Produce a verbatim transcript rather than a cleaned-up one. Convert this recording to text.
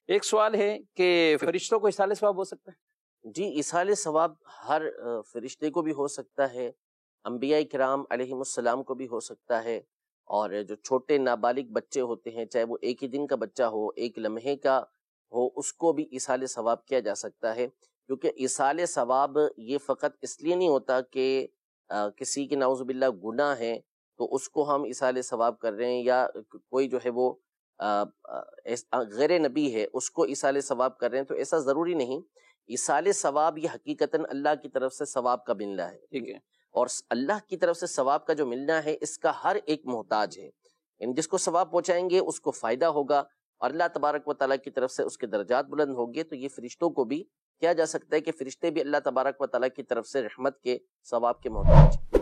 एक सवाल है कि फरिश्तों को इसाले सवाब हो सकता है? जी, इसाले सवाब हर फरिश्ते को भी हो सकता है, अंबिया किराम अलैहिमुस्सलाम को भी हो सकता है, और जो छोटे नाबालिग बच्चे होते हैं, चाहे वो एक ही दिन का बच्चा हो, एक लम्हे का हो, उसको भी इसाले सवाब किया जा सकता है। क्योंकि इसाले सवाब ये फ़कत इसलिए नहीं होता कि अ, किसी की नाउज़ुबिल्लाह गुनाह है तो उसको हम इसाले सवाब कर रहे हैं, या कोई जो है वो गैर नबी है उसको इसाले सवाब कर रहे हैं, तो ऐसा ज़रूरी नहीं। इसाले सवाब ये हकीकतन अल्लाह की तरफ से सवाब का मिलना है, ठीक है। और अल्लाह की तरफ से सवाब का जो मिलना है इसका हर एक मोहताज है, यानी जिसको सवाब पहुंचाएंगे उसको फ़ायदा होगा, और अल्लाह तबारक व तआला की तरफ से उसके दर्जात बुलंद होंगे। तो ये फरिश्तों को भी किया जा सकता है कि फरिश्ते भी अल्लाह तबारक व तआला की तरफ से रहमत के सवाब के मोहताज हैं।